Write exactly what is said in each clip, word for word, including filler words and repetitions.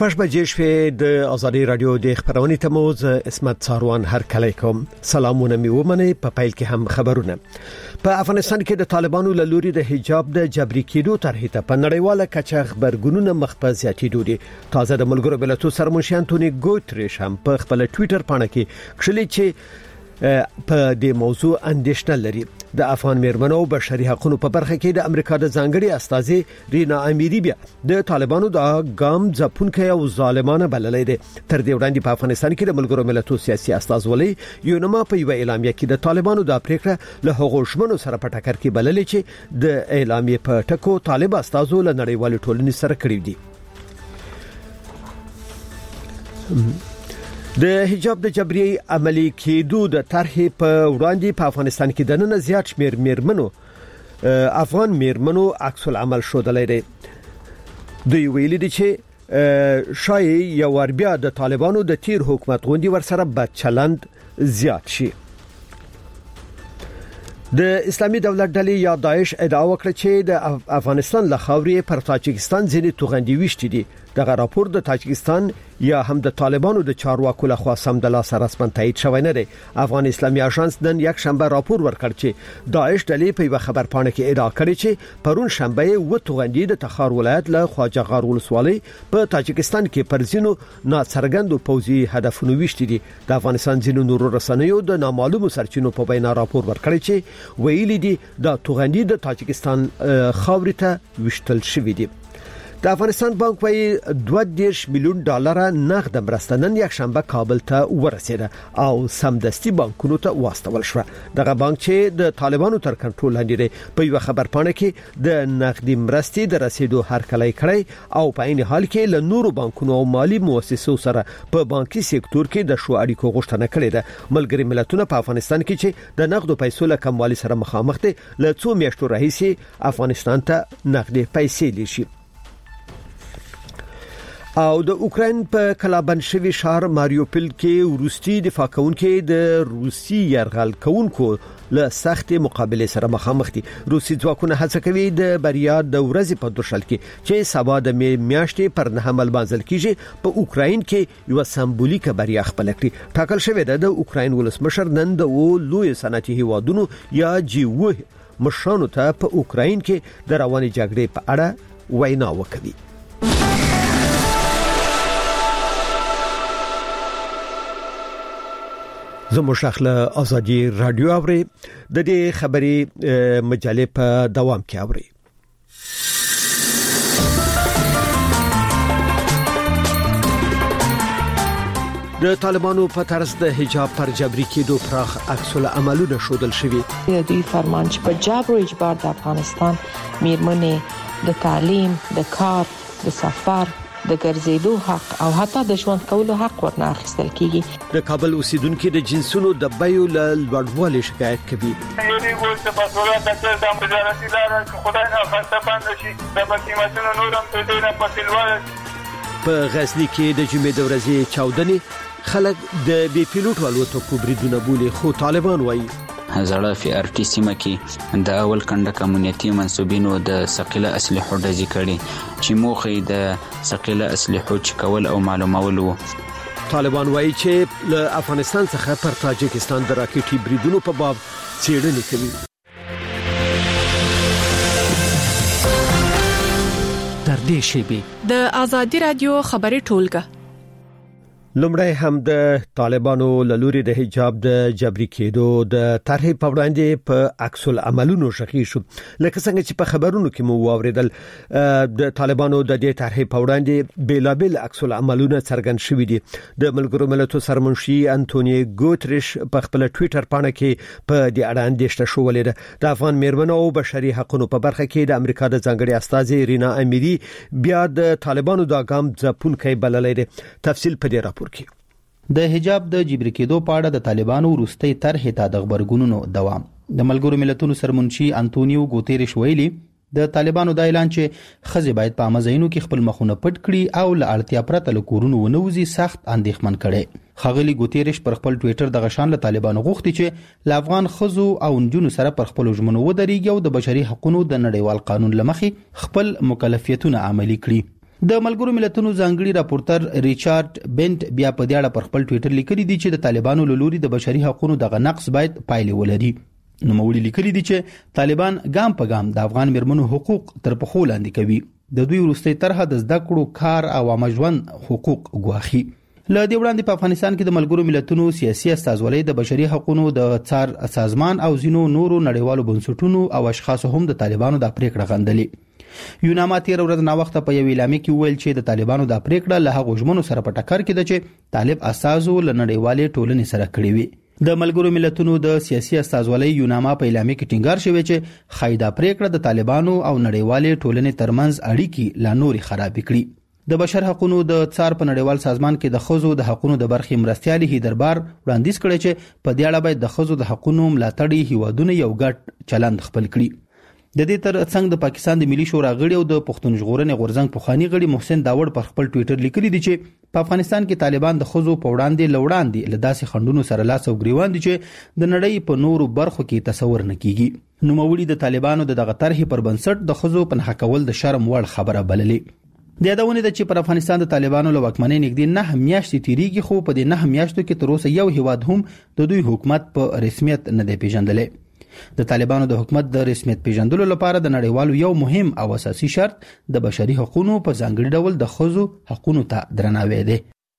شپږ بجې شوې د ازادي رادیو د خبرونې تموز اسمت څاروان هر کله کوم سلامونه می ومنه په پایل کې هم خبرونه. په افغانستان کې د طالبانو له لوري د حجاب د جبري کېدو طرحې ته په نړیواله کچه خبرګونونه مخ په زیاتېدو دي. تازه د ملګرو ملتونو سرمنشي انټونی ګوتریش هم په خپل ټوئیټر باندې کې کښلي چې په دې موضوع اندېښنه لري. د افغان میرمنو او بشري حقوقو په برخه کې د امریکا د ځانګړي استاذي رینا امیری بیا د طالبانو د ګام ځپونکو او ظالمانه بللې دي. تر دې وړاندې په افغانستان کې د ملګرو ملتونو سیاسي استاذ ولي یونما په یو اعلامیه کې د طالبانو د پریکړه له هغو شمنو سره په ټکر کې بللې چې د اعلامیه په ټکو طالب استاذو له نړیوال ټولنې سره کړی دي. د حجاب د جبري عملی کېدو د طرحې په وړاندې په افغانستان کې د نن زیات شمیر میرمنو افغان میرمنو عکس العمل شودلې دي. دوی ویلي دي چې شاید یو ور بیا د طالبانو د تیر حکومت غوندي ورسره بد چلند زیات شي. د اسلامي دولت ډلې یا داعش ادعا وکړه چې د افغانستان له خاورې پر تاجکستان ځینې توغندي وشتي دي. دغه راپور د تاجکستان یا هم د طالبانو د چارواکو لخوا سم د لاس رسمن تایید شوی نه دی. افغان اسلامي اژانس نن یک شنبه راپور ورکړ چې داعش ډلې په یو خبرپاڼه کې ادعا کړې چې پرون شنبه و توغندي د تخار ولایت له خواجه غار ولسوالۍ په تاجکستان کې پر ځینو ناڅرګندو پوځي هدفونو وشتي دي. د افغانستان ځینو نورو رسنیو د نامعلومو سرچینو په وینا راپور ورکړی چې ویلي دي د توغندي د تاجکستان خاورې ته وشتل شوی دي. د افغانستان بانک وايي دوه دېرش میلیون ډالر نقد مرسته نن یک شنبه کابل ته ورسېده او سمدستي بانکونو ته واستول شو. دغه بانک چې د طالبانو تر کنټرول لاندې دی په یو خبرپاڼه کې د نقدي مرستې د رسیدو هرکلی کړی او په عین حال کې له نورو بانکونو او مالی مؤسسو سره په بانکي سکتور کې د شو اړیکو غوښتنه کړې ده. ملګری ملتونه په افغانستان کې چې د نقدو پیسو له کموالي سره مخامخ دي له څو میاشتو راهیسې افغانستان ته نقدي پیسې لیشي. او د اوکرين په کلابند شوی شهر ماریوپول کې روسي دفاع کوونکي د روسي يرغل کوونکو له سخت مقابله سره مخامخ دي. روسي ځواکونه هڅه کوي د بریا د ورځې په دوشل کې چې سبا د میاشتې پر نه عمل بازل کیږي په اوکرين کې یو سمبولیکه بریا خپل کړي. ټاکل شوی ده د اوکرين ولسمشر نن د لوی صنعتي هیوادونو یا جی و مشرانو ته په اوکرين کې د رواني جګړې په اړه وینا وکړي. زموږ شخله ازادي رادیو اوري د دې خبري مجله په دوام کې اوري. د طالبانو په طرز د حجاب پر جبري کېدو پراخ عکس العملونه شودل شوی. دوی فرمان چې په جبر او اجبار د افغانستان میرمنې د تعلیم، د کار، د سفر، د ګرځېدو حق او حتی د ژوند کولو حق ورنه اخیستل کیږي. د کابل اوسیدونکو د جنسونو د بیو له لوړوالي شکایت کوي. یوه ګوته په صورت د د مجازاتي لاره خدای نه خاصه باندې شي د قیمتونو نورم په دې نه پاتلواله. په غزنی کې د جمعې د ورځې چاودنې خلک د بي پیلوټ الوتکو بریدونه بولي خو طالبان وایي زړه فی ار ټی سیمه کې د اول کنده کمیونټي منسوبینو د ثقيله اسلحو ډزې کړي چې موخه د ثقيله اسلحو چکول او معلومول وو. طالبان وایي چې له افغانستان څخه پر تاجکستان د راکټي بریدونو په باب څېړنې کوي. تر دې شی د ازادي رادیو خبري ټولګه لومړی هم د طالبانو له لوري د حجاب د جبري کېدو د طرحې په وړاندې په عکس العملونو شخي شو. لکه څنګه چې په خبرونو کې مو واوریدل د طالبانو د دې طرحې په وړاندې بیلابل عکس العملونه څرګند شوي دي. د ملګرو ملتونو سرمنشي انټونی ګوتریش په خپل ټوئیټر باندې کې په دې اړه اندېښنه شولې ده. د افغان میرمنو او بشري حقوقو په برخه کې د امریکا د ځانګړي استاذي رینا امیری بیا د طالبانو د ګام ځپونکو بللې ده. تفصیل په دې راپور د حجاب د جبري کېدو په اړه د طالبانو وروستۍ طرحې ته د خبرګونونو دوام. د ملګرو ملتونو سرمنشي انټونیو ګوتریش ویلي د طالبانو د اعلان چې خزي باید په مزاینو کې خپل مخونه پټ کړي او ل اړتیا پرته له کورونو ونوزي سخت اندېښمن کړي. خغلی ګوتریش پر خپل ټوئیټر د غشان له طالبانو غوښتي چې ل افغان خزو او نجونو سره پر خپل ژمنو ودرېږي او د بشري حقوقو د نړیوال قانون لمخې خپل مکلفیتونه عملي کړي. د ملګرو ملتونو ځانګړي راپورټر ریچارډ بنت بیا په دې اړه پر خپل ټوئیټر لیکلي دي چې د طالبانو له لوري د بشري حقوقو دغه نقض باید پایلې ولري. نو موري لیکلي دي چې طالبان ګام په ګام د افغان مرمنو حقوق تر پخو لاندې کوي. د دوی وروستۍ طرحه د زده کړو، کار او عامه ژوند حقوق ګواښي. له دې وړاندې په افغانستان کې د ملګرو ملتونو سیاسي استازولۍ د بشري حقوقو د څار سازمان او ځینو نورو نړیوالو بنسټونو او اشخاصو هم د طالبانو د پریکړه غندلې. یوناما تیر ورځ نا وخت په یو اعلامیه کې ویل چې د طالبانو د پریکړه له هغو ژمنو سره په ټکر کې ده چې طالب اساسو له نړیوالې ټولنې سره کړې وي. د ملګرو ملتونو د سیاسي استازولۍ یوناما په اعلامیه کې ټینګار شوی چې خایدا پریکړه د طالبانو او نړیوالې ټولنې ترمنځ اړیکې لا نوري خراب کړي. د بشر حقوقو د څار په نړیوال سازمان کې د خزو د حقوقو د برخې مرستيالي هیدربار وړاندیز کړی چې په دې اړه باید د خزو د حقوقو ملاتړي هیوادونه یو ګډ چلند خپل کړي. د دې تر څنګ د پاکستان د ملي شورا غړي او د پښتون ژغورنې غورځنګ پخوانی غړي محسن داوړ پر خپل ټوئیټر لیکلي دي چې په افغانستان کې طالبان د خزو په وړاندې لوړاندې لداسې خندونو سره لاس او ګریوان دي چې د نړۍ په نورو برخو کې تصور نه کیږي. نو موري د طالبانو د دغه طرحې پر بنسټ د خزو په نښه کول د شرم وړ خبره بللې. د یادونه ده چې پر افغانستان د طالبانو له واکمنۍ نږدې نه میاشتې تیریږي، خو په دې نه میاشتو کې تر اوسه یو هیواد هم د دوی حکومت په رسمیت نه دی پیژندلی. د طالبانو د حکومت د رسمیت پیژندلو لپاره د نړیوالو یو مهم او اساسي شرط د بشري حقوقو په ځانګړي ډول د ښځو حقوقو ته درناوی دی.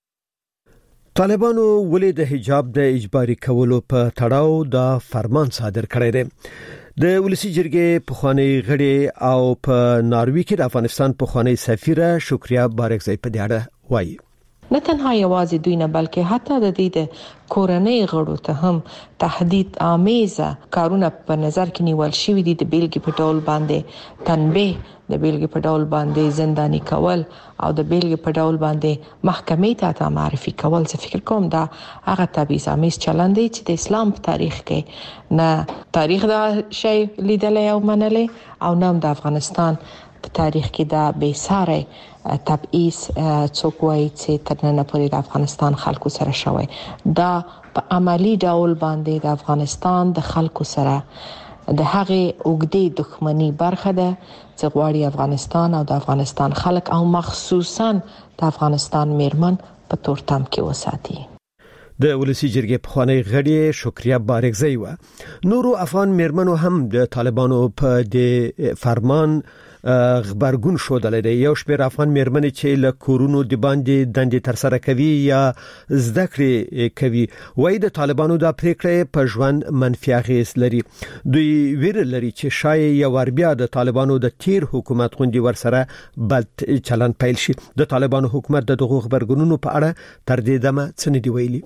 طالبانو ولې د حجاب د اجباري کولو په تړاو د فرمان صادر کړی دی؟ د ولسی جرګې پخوانی غړي او په ناروی کې د افغانستان پخوانی سفیره شکریا بارکزی په دې اړه وایي. نه تنها یوازې دوی نه بلکې حتی د دې د کورنۍ غړو ته هم تهدید آمیزه کارونه په نظر کې نیول شوی دي. د بیلګې په ډول باندې تنبیه، د بیلګې په ډول باندې زنداني کول او د بیلګې په ډول باندې محکمې ته معرفي کول. زه فکر کوم دا هغه تبعیض آمیز چلند دی چې د اسلام په تاریخ کې نه تاریخ دا شی لیدلی او منلی او نه د افغانستان په تاریخ کې دا بې ساري تبعیض څوک وایي چې تر نن پورې د افغانستان خلکو سره شوی. دا په عملی ډول باندې د افغانستان د خلکو سره د هغې اوږدې دښمنۍ برخه ده چې غواړي افغانستان او د افغانستان خلک او مخصوصا د افغانستان میرمن په تورتم کې وساتي. د ولسی جرګې پخوانی غړي شکریا بارکزی و. نورو افغان میرمنو هم د طالبانو په د فرمان خبرګون شودل دی. یو شمېر افغان میرمنې چې له کورونو د باندې دندې تر سره کوي یا زده کړې کوي وایي د طالبانو د پریکړې په ژوند منفي اغېز لري. دوی ویره لري چې شاید یو ور بیا د طالبانو د تیر حکومت غوندي ورسره بد چلن پیل شي. د طالبانو حکومت د دغه خبرګونونو په اړه تر دې دمه څه نه دی ویلي.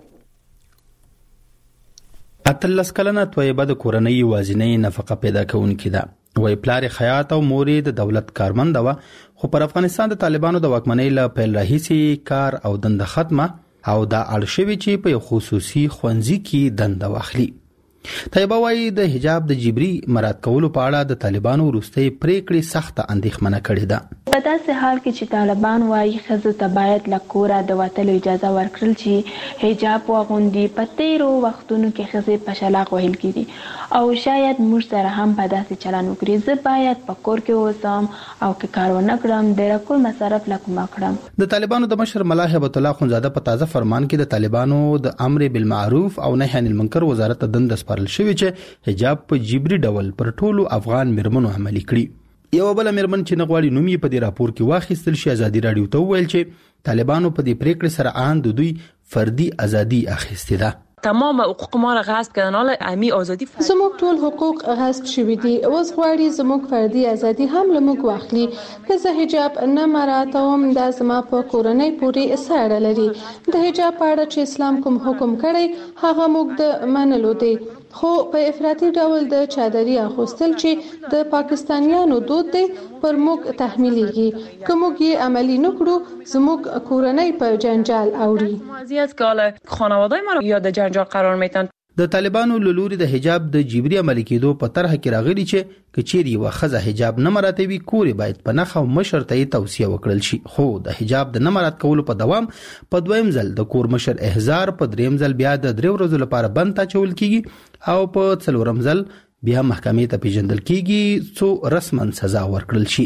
اتلس کلنه طیبه د کورنۍ وازنې نفقه پیدا کوونکې ده. وای پلار خیاط او مورې د دولت کارمند و، خو پر افغانستان د طالبانو د واکمنۍ له پیل راهیسې کار او دنده ختمه او دا اړ شوی چې په خصوصي ښوونځي کې دنده واخلي. طیبه وای د حجاب د جبري مراعات کولو په اړه د طالبانو وروستۍ پریکړې سخته اندېښمنه کړې ده. په داسې حال کې چې طالبان وایي ښځو ته باید له کوره د وتلو اجازه ورکړل چې حجاب واغوندي. په تیرو وختونو کې ښځې په شلاق وهل کېدي او شاید موږ سره هم په داسې چلن وکړي. زه باید په کور کې اوسم او که کار ونه کړم د کور مصرف له کومه کړم. د طالبانو د مشر ملا هبت الله خونزاده په تازه فرمان کې د طالبانو د امر بالمعروف او نهي عن المنکر وزارت دنده سپارل شوی چې حجاب په جبري ډول پر ټولو افغان میرمنو عملي کړي. یو بل میرمن چې نغواړي نوم یې په دې راپور کې واخیستل شي ازادي رادیو ته ویل چې طالبانو په دې پریکړې سره آن د دوی فردي ازادي اخیستې ده. تمام حقوق ما را غصب کردن. حالا امی آزادی فرد زموږ ټول حقوق غصب شوي دي. اوس غواړي زموږ فردي ازادي هم له موږ واخلي. که زه حجاب نه مراعاتوم دا زما په کورنۍ پورې څه اړه لري. د حجاب په اړه چې اسلام کوم حکم کړی هغه موږ د منلو دی، خو په افراطي ډول د چادري اغوستل چې د پاکستانیانو دود دی پر موږ تحمیلیږي. که موږ یې عملي نکړو زموږ کورنۍ په جنجال اوړي. وضعیت که حالا خانواده ما رو یا د جنجال قرار میتن. د طالبانو له لوري د حجاب د جبري عملي کېدو په طرح کې راغلي چې کچيري وخزه حجاب نه مراتبي کوري باید په نخو مشر ته توصيه وکړل شي. خو د حجاب د نه مرات کولو په دوام په دویم ځل د کور مشر احزار په دریم ځل بیا د درو ورځې لپاره بند تا چول کیږي او په څلورم ځل بیا محکمې ته پیژندل کیږي څو رسمن سزا ورکړل شي.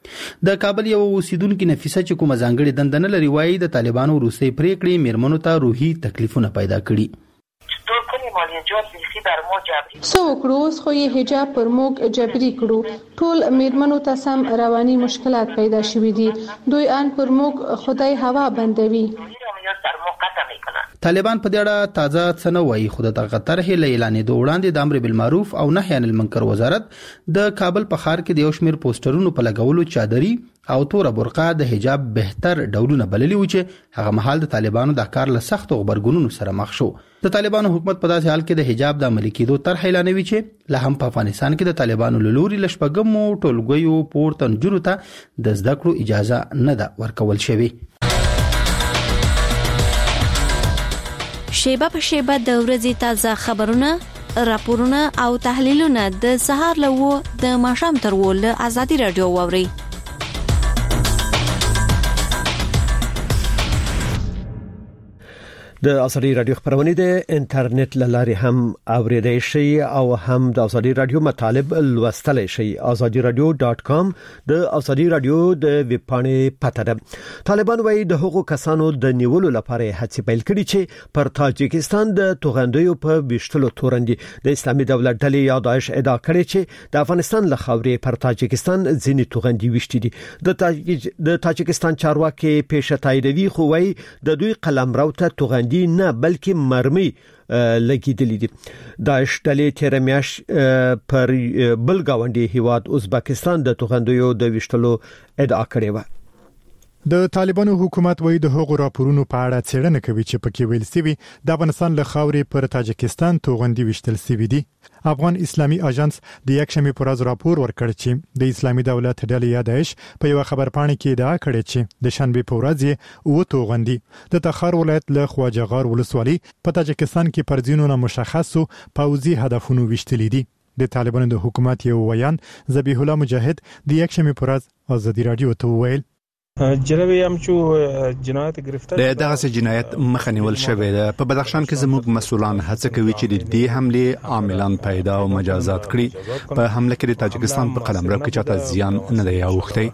د کابل یو اوسیدونکو نفیسه چې کومه ځانګړي دندنه لري وایي د طالبانو روسي پریکړې میرمنو ته روحي تکلیفونه پیدا کړي. سو وکړو خو یې حجاب پر موږ جبري کړو. ټول میرمنو ته سم رواني مشکلات پیدا شوي دي. دوی ان پر موږ خدای هوا بندوي. طالبان په دې اړه تازه څه نه وایي خو د طرحې له اعلانېدو وړاندې د امر بالمعروف او نهي عن المنکر وزارت د کابل په ښار کې د یو شمېر پوسټرونو په لګولو چادري او تور برقه د حجاب بهتر ډولونه بللي و چې هغه مهال د طالبانو د کار له سختو غبرګونونو سره مخ شو. د طالبانو حکومت په داسې حال کې د حجاب د عملي کېدو طرح اعلانوي چې له هم په افغانستان کې د طالبانو له لوري له شپږمو ټولګیو پورته نجونو ته د زده کړو اجازه نه ده ورکول شوې. شیبه په شیبه د ورځې تازه خبرونه، راپورونه او تحلیلونه د سهار له و د ماښام تر و له ازادي رادیو واوري. د ازادي رادیو خبرونه د انټرنیټ لارې هم اوریدای شي او هم د ازادي رادیو مطالب لوستلای شي. ازادي رادیو ډاټ کام د ازادي رادیو د ویب پاڼې پته ده. طالبان وايي د حقوقو کسانو د نیولو لپاره هڅې پیل کړي چې پر تاجکستان د توغندیو په وشتلو تورندي د اسلامي دولت ډلې یا داعش ادعا کړې چې د افغانستان له خاورې پر تاجکستان ځینې توغندي وشتي دي. د تاجک د تاجکستان چارواکي پیشه تاییدوي خو وايي د دوی قلمرو ته توغندي نه بلکې مرمي لګیدلې دي. داعش ډلې تیر میاش پر بل گاونډي هیواد ازبکستان د توغندیو د وشتلو ادعا کړې و. د طالبانو حکومت وایي د هغو راپورونو په اړه څېړنه کوي چې پکې ویل شوی د افغانستان له خاورې پر تاجکستان توغندي وشتل شوی دي. افغان اسلامي اژانس د یکشنبه پر ورځ راپور ورکړ چې د اسلامي دولت ډلې یا داعش په یو خبرپاڼه کې ادعا کړې چې د شنبه پر ورځ او توغندي د تخار ولایت له خواجهغار ولسوالۍ په تاجکستان کې پر ځینو مشخصو پوځي هدفونو وشتل دي. د طالبانو د حکومت یو ویان ذبیح الله مجاهد د یکشنبه پر ورځ ازادي رادیو ته ویل جنوي هم چې جنایت گرفتار د دغه جنایت مخه نیول شوې ده. په بدخشان کې زموږ مسولان هڅه کوي چې د دې حمله عاملان پیدا او مجازات کړي. په حمله کې د تاجکستان په قلمرو کې چاته زیان نه دی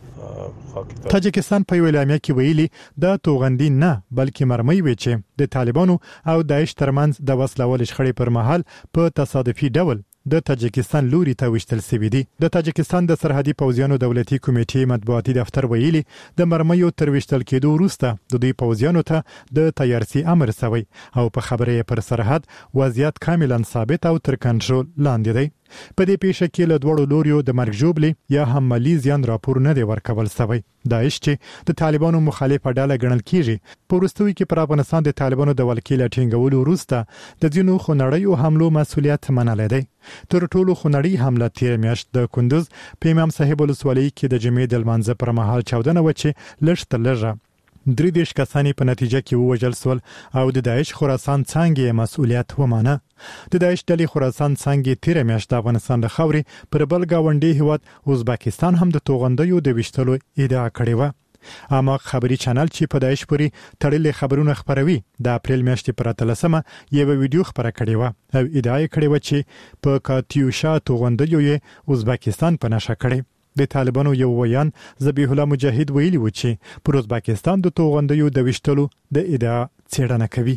اوښتی. تاجکستان په ویلامیا کې ویلي د توغندي نه بلکې مرمۍ وي چې د طالبانو او داعش ترمنځ د وسلوال شخړې پر مهال په تصادفي ډول د تاجکستان لوري ته وشتل شوی دی. د تاجکستان د سرحدي پوځیانو دولتي کمیټې مطبوعاتي دفتر ویلي د مرمایو تر وشتل کېدو وروسته د دوی پوځیانو ته د تیارسي امر شوی او په خبره پر سرحد وضعیت کاملا ثابت او تر کنټرول لاندې دی. په دې پیښه کې له دوړو لوريو د مرګ جوړلې یا هم مالی زیان راپور نه دی ورکول شوی. داعش چې د طالبانو مخالفه ډله ګڼل کیږي په وروستیو کې پر افغانستان د طالبانو د ولکې لټینګولو وروسته د ځینو خنړیو حملو مسولیت منل دی. تر ټولو خنړی حمله تیر میاشت د کندوز په امام صاحب ولسوالۍ کې د جمعې د لمانځه پر مهال چاودنه وچه لږ تر لږه درې دیش کسانی په نتیجه کې ووژل شول او د داعش خراسان څنګه مسؤلیت ومانه. د داعش ډلې خراسان څنګه تیر میاشت د افغانستان له خاورې پر بل گاونډي هیواد ازبکستان هم د توغندیو د وشتلو ادعا کړې و. اما خبري چینل چې په داعش پورې تړلې خبرونه خبروي د اپریل میاشتې پر اتلسمه یو ویډیو خبره کړې و او ادعا کړې و چې په کاتیوشا توغندیو یې ازبکستان په نشه کړې. د طالبانو یو ویان ذبیح الله مجاهد ویلي و چې پر ازبکستان د توغندیو د وشتلو د ادعا څېړنه کوي.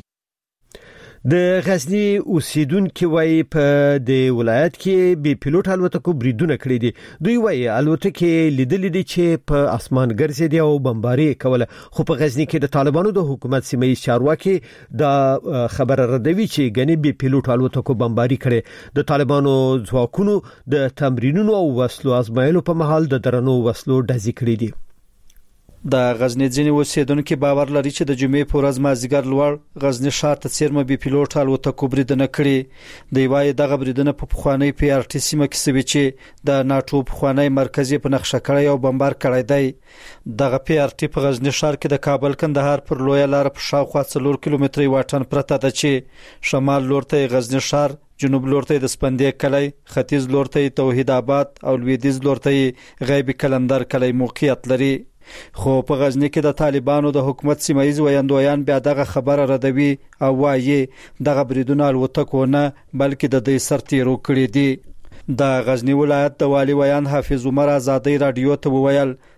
د غزنی اوسیدونکو وایي په د ولایت کې بي پیلوټ الوتکو بریدونه کړی دي. دوی وایي الوتکې لیدلې دي چې په اسمان ګرځېدي او بمباري کوله. خو په غزنی کې د طالبانو د حکومت سیمه چارواکي د خبره ردوي چې غني بي پیلوټ الوتکو بمباري کړي. د طالبانو ځواکونو د تمرینونو او وسلو ازمایلو په محل د درنو وسلو ډزې کړې دي. د غزنی ځینې اوسیدونکو باور لري چې د جمعې په ورځ مازیګر لوړ غزنی ښار ته څیرمه بي پیلوټ الوتکو بریدونه کړي. دی وايي دغه بریدونه په پخوانی پی آر ټي سیمه کې سوي چې د ناتو پخوانی مرکزي په نقشه کړی او بمبار کړی دی. دغه پی آر ټي په غزنی ښار کې د کابل کندهار پر لوی لار په شاوخوا څلور کیلومتري واټن پرته ده چې شمال لور ته غزنی ښار، جنوب لور ته د سپندې کلی، ختیځ لور ته توحید آباد او لویدیځ لور ته غیبی کلندر کلی موقعیت لري. خو په غزنی کې د طالبانو د حکومت سیمایي ویاندویان بیا دغه خبره ردوي او وايي دغه بریدونه الوتکو نه بلکې د دې سرتیرو کړی دي. د غزنی ولایت د والی ویان حافظ عمر آزادۍ رادیو ته وویل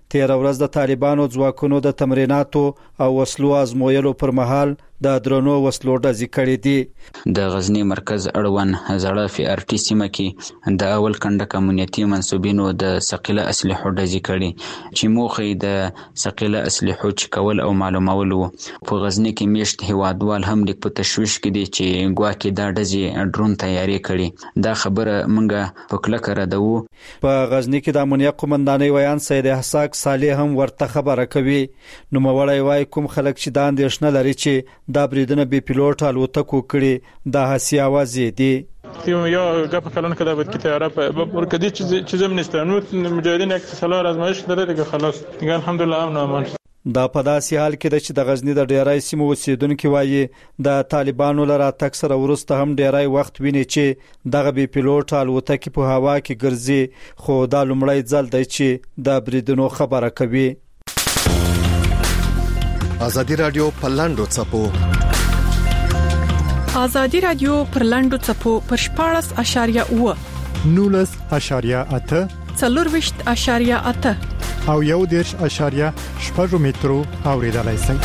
تیر ورځ د طالبانو ځواکونو د تمریناتو او وسلو ازمویلو پر مهال د درنو وسلو ډزې کړې دي. د غزنی مرکز اړوند زړه فی ار ټی سیمه کې د اول کنډک امنیتي منسوبینو د ثقيله اسلحو ډزې کړې چې موخه د ثقيله اسلحو چکول او معلومول وو. په غزنی کې میشت هیوادوال هم د په تشویش کې دي چې ګواکې دا ډزې ډرون تیاری کړي. دا خبره مونږه په کلکه ردو. په غزنی کې د امنیت قومندانۍ ویان سید حساک صالح هم ورته خبره کوي. نو مولای وای کوم خلک چې دا اندېښنه لري چې دا بریدنه بي پیلوټ الوتکو کړي دا هسي आवाज دي. یا گپ کلان که دابد که تیاره برکدی چیزم نیستن مجاهدین یک سالار آزمایش داره دیگه خلاص دیگه الحمدلله امن و امان. دا په داسې حال کې چې د غزنی د ډیرای سیمو اوسیدونکو وایي د طالبانو لپاره تک سره ورسته هم ډیرای وخت ویني چې دغه بي پیلوټ الوتکې په هوا کې ګرځي خو دا لومړی ځل دی چې د بریدونو خبره کوي. ازادي رادیو په لاندو چپو ازادي رادیو پر لاندو چپو پر شپاړس اشاریه اوه نولس اشاریه اته څلورويشت اشاریه اته او یو دیرش اشاریه شپږ مترو اوریدلای شئ.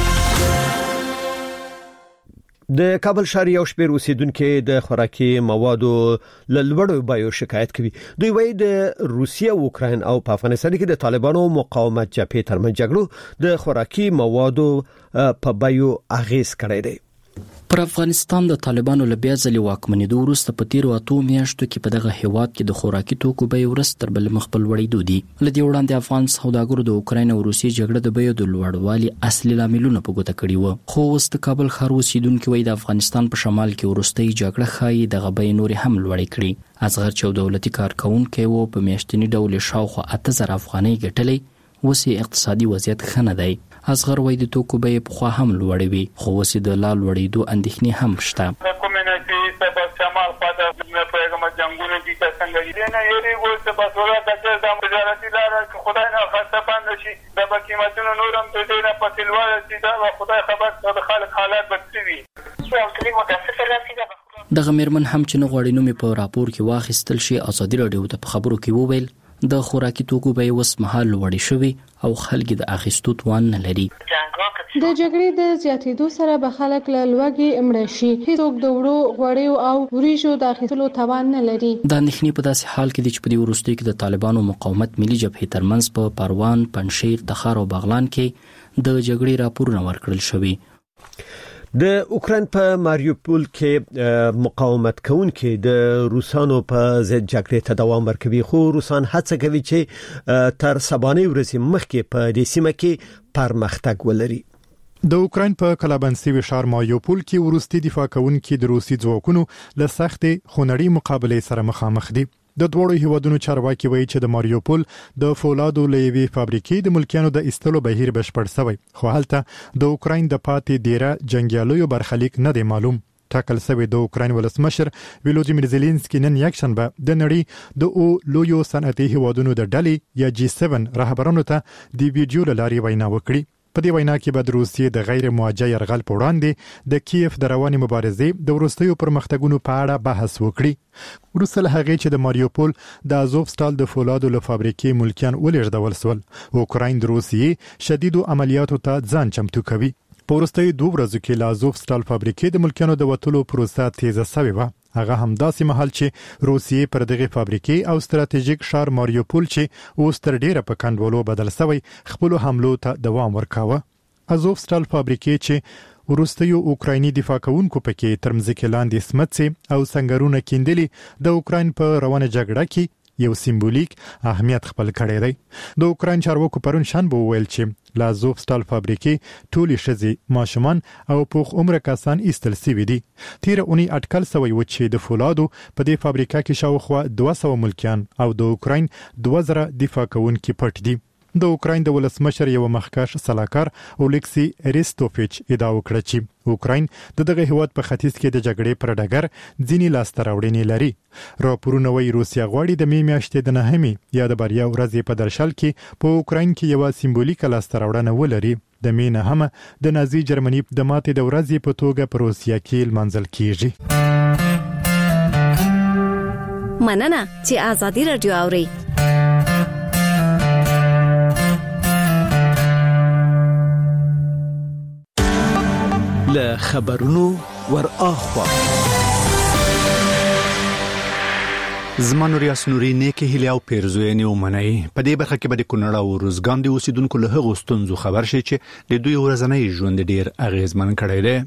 د کابل شهر یو شپیر اوسیدونکو د خوراکي موادو لړوړو بایو شکایت کوي. دوی وایي د روسیه او اوکراین او په افغانستان کې د طالبانو مقاومت جبهې ترمنځ جګړو د خوراکي موادو په بایو اغیز کړی دی. پر افغانستان د طالبانو له بیا ځلې واکمنېدو وروسته په تیرو اتو میاشتو کې په دغه هیواد کې د خوراکي توکو بیې ورځ تر بلې مخ په لوړېدو دي. له دې وړاندې افغان سوداګرو د اوکراین او روسیې جګړه د بیو د لوړوالي اصلي لاملونه په ګوته کړي وو. خو اوس د کابل ښار اوسیدونکو وایي د افغانستان په شمال کې وروستۍ جګړه ښایي دغه بیې نورې هم لوړې کړي. اصغر چې دولتي کارکونکي وو په میاشتني ډول شاوخوا اته زره افغانۍ ګټلې. اوس اقتصادي وضعیت ښه نه دی. اصغر وایي د توکو بیې پخوا هم لوړې وي خو اوس د لا لوړېدو اندېښنې هم شته. کمیونټي سبا شمال خواته نه پیغام جنگونه دي څنګه دي نه یې وګورئ په صورت کې د تجارتي لار کې خدای نه خاصه پاند شي د قیمتونو نورم ته دې نه پاتلوال چې دا خدای خبر د خلک حالات بدوي. دغه مېرمن هم چې نه غواړي نومې په راپور کې واخیستل شي ازادي راډیو ته په خبرو کې وویل د خوراکي توکو بیې اوس مهال لوړې شوي او خلک د اخیستو توان نه لري. د جګړې د زیاتېدو سره به خلک له لوږې مړه شي. هیڅوک د وړو غوړیو او وریژو د اخیستلو توان نه لري. دا اندېښنې په داسې حال کې دي چې په دې وروستیو کې د طالبانو مقاومت ملي جبهې ترمنځ په پروان، پنجشیر، تخار او بغلان کې د جګړې راپورونه ورکړل شوي. د اوکراین په ماریوپول کې مقاومت کوونکي د روسانو په ضد جګړې ته دوام ورکوي خو روسان هڅه کوي چې تر سبانه ورځې مخکې په دې سیمه کې پرمختګ ولري. د اوکراین په کلابنسي شهر ماریوپول کې ورستي دفاع کوونکي د روسي ځواکونو له سختې خونړۍ مقابلې سره مخامخ دي. د دوړو هیوادونو چارواکي وایي چې د ماریوپول د فولادو لوي فابریکې د ملکیانو د استلو بهیر بشپړ شوی خو هلته د اوکراین د پاتې ډیره جنگیالیو برخلیک نه دی معلوم. ټاکل شوی د اوکراین ولسمشر ولودیمیر زيلنسکي نن یکشنبه د نړۍ د او لویو صنعتي هیوادونو د ډلې یا جی سبعه رهبرانو ته د ویډیو لاري وینا وکړي. په دې وینا کې به د روسیې د غیر موجه يرغل په وړاندې د کیف د رواني مبارزې د ورستیو پرمختګونو په اړه بحث وکړي. ورسره هغه چې د ماریوپول د ازوفستال د فولادو له فابریکې ملکیان ولېږدول شول. اوکراین د روسیې شدیدو عملیاتو ته ځان چمتو کوي. په ورستیو دوه ورځو کې د ازوفستال فابریکې د ملکیانو د وټولو پروسه تیزه شوې و. هغه هم داسې محل چې روسیې پر دغه فابریکې او ستراتیژیک ښار ماریوپول چې اوس تر ډیره په کندولو بدل شوی خپل حملو ته دوام ورکاوه. ازوفستال فابریکې چې ورستیو اوکرایني دفاع کوونکو پکې تر مځکې لاندې سمڅې او سنگرونه کیندلي د اوکراین په روانه جګړه کې یو سمبولیک اهمیت خپل کړی دی. د اوکراین چارواکو پرون شنبه وویل چې لازوفستال فابریکې ټولې ښځې ماشومان او پوخ عمر کسان ایستل شوي دي. تیر اونۍ اټکل شوی و چې د فولادو په دې فابریکه کې شاوخوا دوه سوه ملکیان او د اوکراین دوه زره دفاع کوونکي پټ دي. د اوکراین د ولسمشر یو مخکښ سلاکار اولیکسی اریستوفیچ ادعا وکړه چې اوکراین د دغه هیواد په ختیځ کې د جګړې پر ډګر ځینی لاسته راوړنې لري. راپورونه وايي روسیا غواړي د می میاشتې د نهمې یا د بریا ورځې په درشل کې په اوکراین کې یو سمبولیک لاسته راوړنه ولري. د می نهمه د نازي جرمني د ماتې د ورځې په توګه په روسیا کې لمانځل کیږي. مننه چې ازادي رادیو اوري. له خبرونو ور اخوا زمانو ریاس نوري نیکه هیله او پیرزوینه ومني په دې برخه کې به د کونړ او روزګان د اوسیدونکو له هغو ستونزو خبر شي چې د دوی ورځنی ژوند ډیر اغیزمن کړی دی.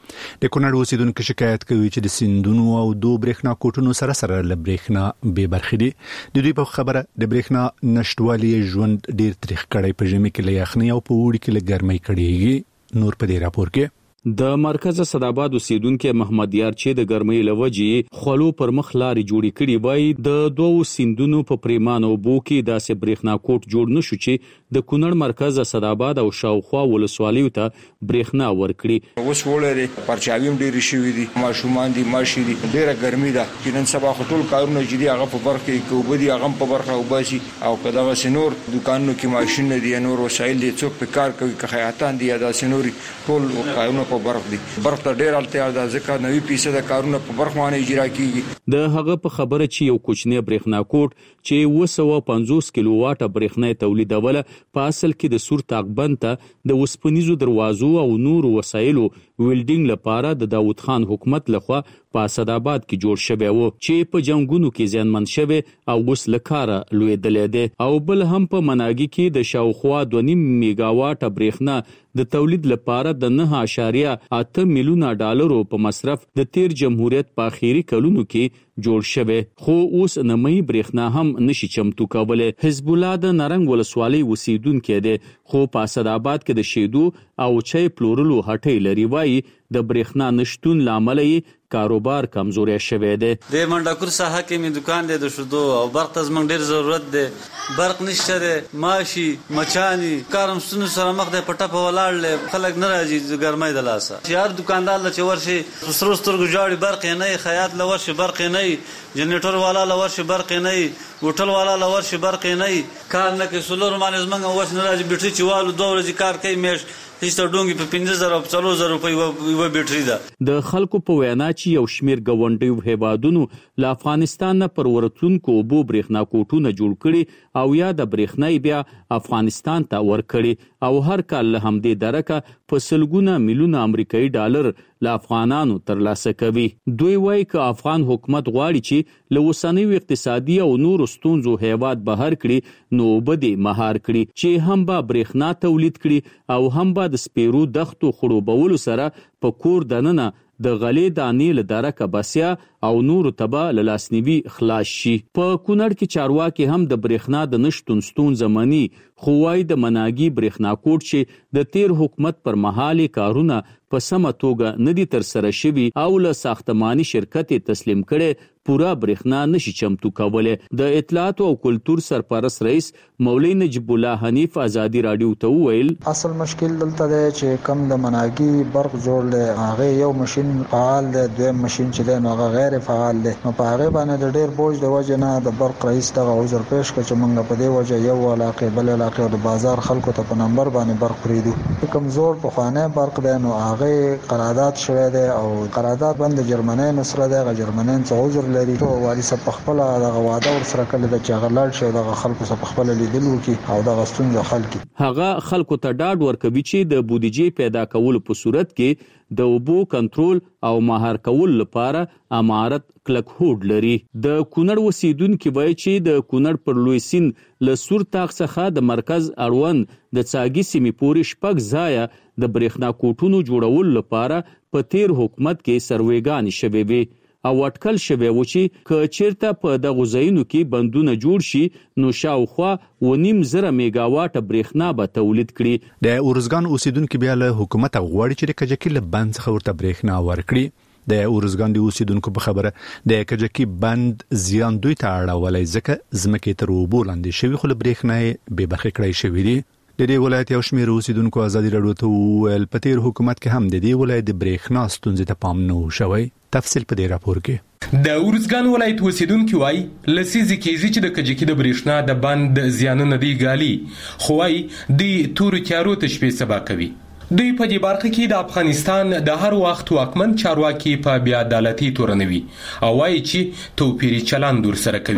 د کونړ اوسیدونکو شکایت کوي چې د سیندونو او دوه برېښنا کوټونو سره سره له برېښنا بې برخې دي. د دوی په خبره د برېښنا نشټوالي ژوند ډیر تریخ کړی، په ژمي کې له یخنۍ او په اوړي کې له ګرمۍ کړيږي. نور په دې راپور کې د مرکز صداباد اوسیدونکو محمد یار چې د ګرمۍ لوجې خلو پر مخ لارې جوړې کړي وای د دوو سیندونو په پریمانو بو کې داسې برېښنا کوټ جوړ نشو چې د کونړ مرکز صداباد او شاوخوا ولسوالیو ته برېښنا ورکړي. اوس ولري پرچاویم ډېر شي دي، ماشومان دي، ماشي دي، ډېره ګرمي ده چې نن سبا خټول کارونه چې دي هغه په برخه کې کوبدي هغه په برخه وباسي او کله سينور دکانونو کې ماشين دي، نور وسایل دي، څوک په کار کوي، که خیاطان دي یا د سينوري ټول کارونه په برخه دي. برخه ډېر الته د ځکه نوي فیصد کارونه په برخه باندې اجرا کیږي. د هغه په خبره چې یو کوچنی برېښنا کوټ چې دوه سوه پنځوس کیلو واټه برېښنا تولیدوله په اصل کې د سور تاقبند ته د وسپنیزو دروازو او نور وسایلو ویلډینګ لپاره د داوود خان حکومت لخوا په اسداباد کې جوړ شوی و چې په جنگونو کې زیانمن شوی او اوس لکاره لویدلې ده. او بل هم په مناګي کې د شاوخوا دوه نیم میگا واټه برېښنا د تولید لپاره د نه اعشاریه اته میلیونه ډالرو په مصرف د تیر جمهوریت په اخیری کلونو کې جوړ شوی، خو اوس نمای برېښنا هم نشي چمتو کولای. حزب الله د نارنګ ولسوالۍ اوسیدونکو دی، خو په اسداباد کې د شیدو او چای پلورلو هټۍ لري. وایي د برېښنا نشټون لامل یې کاروبار کمزوري شوی دی. د منډاکور ساحه کې می دکان دی د شیدو او برق ته زمونږ ډیر ضرورت دی. برق نشته دی، ماشي مچانی کارم ستونو سره مخ دی، پټه په ولاړ خلک نه راځي ګرمۍ د لاسه. چې هر دکاندار لچ ورشي سرو سترګو جاړي برق نه، خیاط لورشي برق نه، جنریټر والا لورشي برق نه، هوټل والا لورشي برق نه، کار نه کې سولر باندې زمونږ ورش نه راځي. بیټری چې والو دوه ورځې کار کوي میش هیڅ ډونګي په پنځه زره او څلور زره روپۍ و بیټری ده. د خلکو په وینا چې یو شمیر ګاونډیو هیوادونو له افغانستان نه پر ورتونکو بو برېښنا کوټونه جوړ کړي او یا د برېښنا بیا افغانستان ته ورکړي او هر کال له همدې درکه په سلګونه میلیونه امریکایي ډالر له افغانانو ترلاسه کوي. دوی وایي چې افغان حکومت غواړي چې له اوسنیو اقتصادي او نورو ستونزو هیواد بهر کړي، نو بده مهار کړي چې هم به برېښنا تولید کړي او هم به د سپیرو دختو خړوبولو سره په کور دننه د غلې دانې له درکه بسیا او نور تبا لاسنیوي خلاص شي. په کونړ کې چارواکي هم د برېښنا د نشټون ستون زمانی خوای د مناګي برېښنا کوټ چې د تیر حکومت پر مهالي کارونه په سمه توګه ندي تر سره شوي او له ساختماني شرکت تسلیم کړي پورا برېښنا نشي چمتو کوله. د اطلاعات او کلچر سرپرست رئیس مولوی نجیب الله حنیف ازادي رادیو ته ویل اصل مشکل دلته دی چې کم د مناګي برق جوړل هغه یو ماشين فعال دی، دویم ماشين چې دی نو هغه غیر فعال دی. نو په هغه باندې د ډیر بوج د وجه نه د برق رئیس دغه عذر پیش کړ چې موږ په دې وجه یو علاقه بل علاقه د بازار خلکو ته په نمبر باندې برق خریدو. کمزور په خانه برق دی نو هغه قرارداد شوی دی او قرارداد باندې جرمنۍ نصر دی، هغه جرمنۍ څه عذر لري. تو والی سپ خپل دغه واده ور سره کله د چغلال شو دغه خلکو سپ خپل لیدل وکي او دغه ستونزه حل کی. هغه خلکو ته ډاډ ورکوي چې د بودیجې پیدا کول په صورت کې د اوبو کنټرول او مهار کول لپاره امارت کلک هوډ لري. د کونړ وسیدونکو وایي چې د کونړ پر لوی سین له سور تاغ څخه د مرکز اړوند د چاګي سیمې پورې شپږ ځای د برېښنا کوټونو جوړول لپاره په تیر حکومت کې سروېګان شوي وي او اټکل شوی و چې که چیرته په دغه ځایونو کې بندونه جوړ شي نو شاوخوا و نیم زره میگا واټه برېښنا به تولید کړي. د اورزګان اوسیدونکو بیا له حکومت غواړي چې د کجکي له بند څخه ورته برېښنا ورکړي. د اورزګان د اوسیدونکو په خبره د کجکي بند زیان دوی ته اړولای ځکه ځمکې تر اوبو لاندې شوی خو له برېښنا به برخه کړی شوی دی. د دې ولایت یو شمېر اوسیدونکو ازادي راډیو ته وویل په تیر حکومت کې هم د دې ولایت د برېښنا ستونزې ته پام نه شوی. تفصیل په دې راپور کې د اورزګان ولایت اوسیدونکو وایي لسیزي کېږي چې د کجکي د برېښنا د بند زیانونه دی ګالي، خو وایي د تورو تیارو تشبیه سبا کوي. دوی په دې برخه کې د افغانستان د هر وخت واکمن چارواکي په بې عدالتۍ تورنوي او وایي چې توپیري چلند ورسره کوي.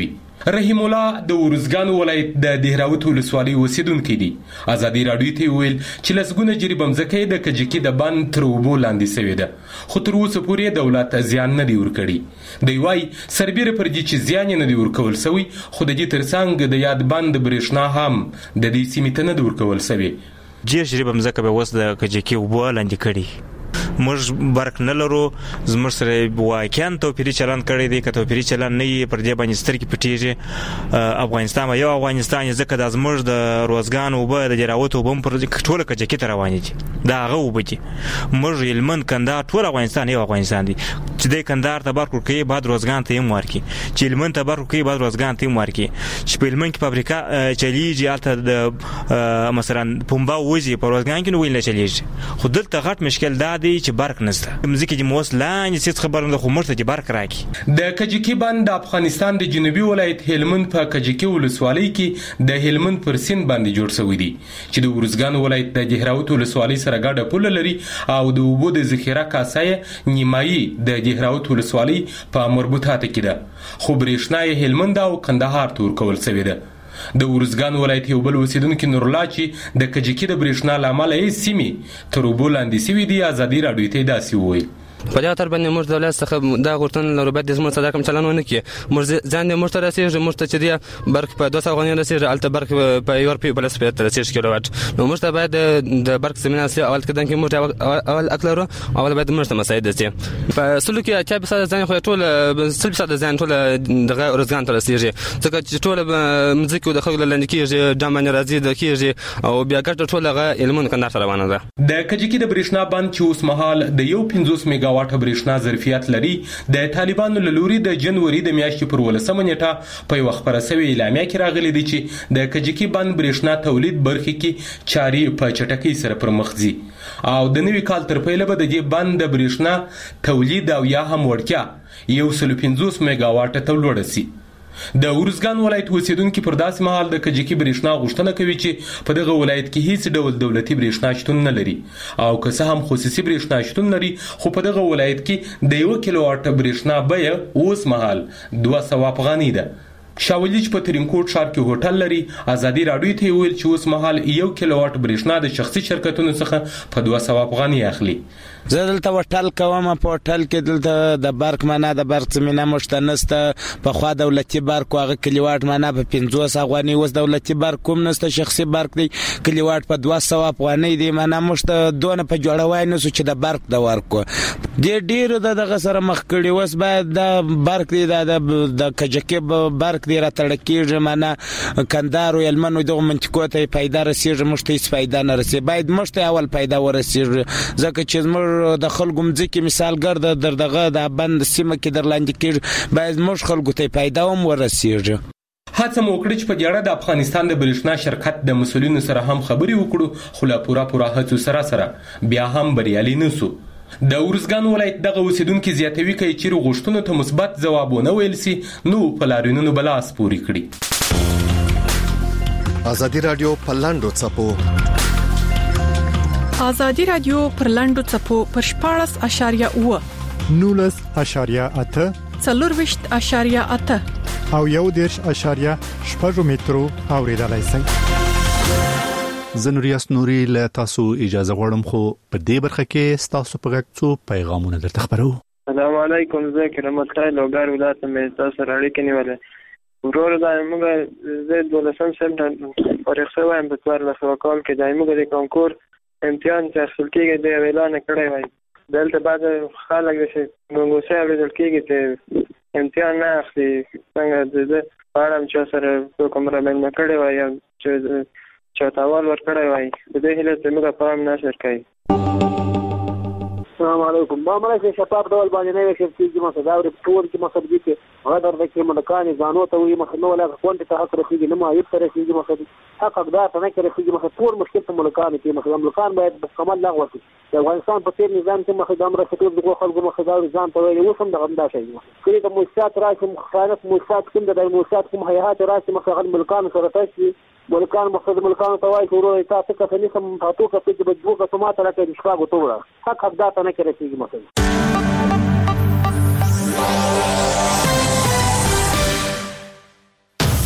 رحیم الله د ورزګان ولایت د دهراوت ولسوالۍ اوسیدونکو دي. ازادي راډیو ته ویل چې لسګونه جری بمځکې د کجکی د بند تر وبو لاندې شوې ده، خو تر اوسه پورې دولت زیان نه دی ورکړي. دی وايي سربېره پر دې چې زیان نه دی ورکول شوی، خو د دې ترڅنګ د یاد بند برېښنا هم د دې سیمې ته نه دی ورکول شوی. ډېر جری بمځکه به اوس د کجکی وبو لاندې کړي. موږ برق نه لرو، زموږ سره واقعا توپیري چلند کړی دی. که توپیري چلند نه وي پر دې باندې سترګې پټېږي. افغانستان یو افغانستان ځکه د زموږ د روزګان اوبه د دهراوت اوبه پر ټوله کجکي ته روانې دي، دا هغه اوبه دي. موږ هلمند کندهار ټول افغانستان یو افغانستان دی. چې د کندهار ته برق ورکوي باید روزګان ته هم ورکړي، چې هلمند ته برق ورکوي باید روزګان ته هم ورکړي. چې په هلمند کې فابریکه چلیږي هلته د مثلا پنبه وځي، په روزګان کې نو ولې نه چلیږي. خو دلته غټ مشکل دا دی چې برق نشته. مزګي د موس لاندې څه خبرونه د خمرته د برق راکې. د کجکی بند د افغانستان د جنوبي ولایت هلمند په کجکی ولسوالۍ کې د هلمند پر سیند باندې جوړ شوی دی، چې د ورزګان ولایت د دهراوت ولسوالۍ سره ګډه پوله لري او د اوبو د ذخیره کاسه نیمایي د دهراوت ولسوالۍ په مربوطات کې ده، خو برېښنا یې هلمند او کندهار ته ورکول شوی ده. د ورزګان ولایت یو بل اوسیدونکو نورلا چې د کجکی د برېښنا لامل یې سیمې تر اوبو لاندې شوي دي، ازادي راډیو ته داسې وویل. په دې تر باندې موږ دولت څخه دا غوښتنه لرو باید د زموږ صداقت چلن ونه کړي. موږ ځان دې موږ ته رسېږي، موږ ته چې دی برق په دوه سوه غنۍ رسېږي، هلته برق په یو روپۍ بلس په رسېږي کیلو واټ. نو موږ ته باید د برق زمینه اصلي اول کدن کې موږ اول حق لرو، اول باید موږ ته مساعده شي. په سلو کې اتیا فیصد ځان خو ټول سل فیصد ځان ټول دغه روزګان ته رسېږي، ځکه چې ټول مځکې د خلکو لاندې کېږي، ډام باندې راځي د کېږي او بیا ګټه ټول هغه هلمند کندهار ته روانه ده. د کجکی د برېښنا بند چې اوس مهال د یو پنځوس میگا واټه برېښنا ظرفیت لري، د طالبانو له لوري د جنوري د میاشتې پر ولسمه نیټه په یو خبره سوي اعلامیه کې راغلي دي چې د کجکی بند برېښنا تولید برخې کې چاري په چټکۍ سره پر مخ ځي او د نوي کال تر پیله به د دې بند د برېښنا تولید او یا هم وړتیا یو سل پنځوس میگا واټه ته لوړه شي. د ورزګان ولایت اوسیدونکو پر داسې مهال د کجکی برېښنا غوښتنه کوي چې په دغه ولایت کې هیڅ ډول دولتي برېښنا شتون نه لري او که څه هم خصوصي برېښنا شتون لري، خو په دغه ولایت کې د یو کیلو واټ برېښنا بیه اوس مهال دوه سوه افغانۍ ده. شاولیج په ترینکوټ ښار کې هوټل لري. ازادي راډیو ته ویل چې اوس مهال یو کیلو واټ برېښنا د شخصي شرکتونو څخه په دوه سوه افغانۍ اخلي. زه دلته هوټل کوم، په هوټل کې دلته د برق معنا د برق زمینه مشته نسته. په خوا دولتي برق هغه کلیوات معنا په پنځوس افغانۍ، اوس دولتي برق کوم نسته، شخصي برق دی کلیوات په دوه سوه افغانۍ دی معنا مشته. دونه په جوړوای نو چې د برق د ورکو ډېر ډېر دغه سره مخ کړي. اوس باید د برق دی د کجکی برق دی راتړ کېږي معنا کندهار او هلمند دغه منطقو ته پیدا رسېږي، موږ ته هېڅ پیدا نه رسېږي. باید موږ ته اول پیدا ورسېږي، ځکه چې زموږ د خلکو مځکې مثال ګرده در دغه د بند سیمه کې در لاندې کېږي، باید موږ خلکو ته پیدا هم ورسېږي. هڅه مو وکړه چې په دې اړه د افغانستان د برېښنا شرکت د مسؤلینو سره هم خبرې وکړو، خو لا پوره پوره هڅو سره سره بیا هم بریالي نه سو. د ورزګان ولایت دغه اوسیدونکو زیاتوي کوي چې غوښتنو ته مثبت ځواب ونه ویل سي نو په لاریونونو بلاس پوری کړي. ازادي راډیو په لاندو څپو ازادي راډیو پر لاندو څپو پر شپاړس اشاریه اوه نولس اشاریه اته څلورویشت اشاریه اته او یو دیرش اشاریه شپږ مترو اوریدلای شئ. زنوریاس نوري له تاسو اجازه غواړم خو په دې برخه کې تاسو په غږ څو پیغامونه درته خبرو. السلام علیکم، زه کرامت خان لوګار ولایت مې تاسو سره اړیکه نیولې. ورور دا موږ زه دولسم سم په رخصه وایم په څوارلس سوه کال کې د موږ د کانکور امتحان چې اخیستل کېږي د اعلان کړی وای. دلته بعد خلک چې ګونګوسه اورېدل کېږي چې امتحان نه اخلي، څنګه د په اړه چې سره کوم رامنځته کړی وای یا چې چاته ورکړی وای، د دې هیله ته موږ پام نه ورکوي. السلام علیکم. ما مله شفاف ډول باندې نه شي چې ما صدا ور ټول چې ما صدې کې غدر د کې ملکان ځانو ته وي مخ نو ولا کوونت ته حق رسیږي نه ما یو سره رسیږي مخ حق اقدار ته نه کې رسیږي مخ ټول مشکل ته ملکان کې مخ ملکان باید کمال لغوه شي. د افغانستان په تیر نظام کې مخ د امر ستور د خلکو مخ دا ځان ته وي اوس هم د غمدا شي کړي د موسسات راشي مخالف موسسات کوم د موسسات کوم هيئات راشي مخ غل ملکان سره تاسو ملکان مقصد ملکان توای ورو تاسو ته څه نسم تاسو ته چې بجبو کا سمات راکې د شپږو توړه حق حق دا ته نه کې رسیږي مخ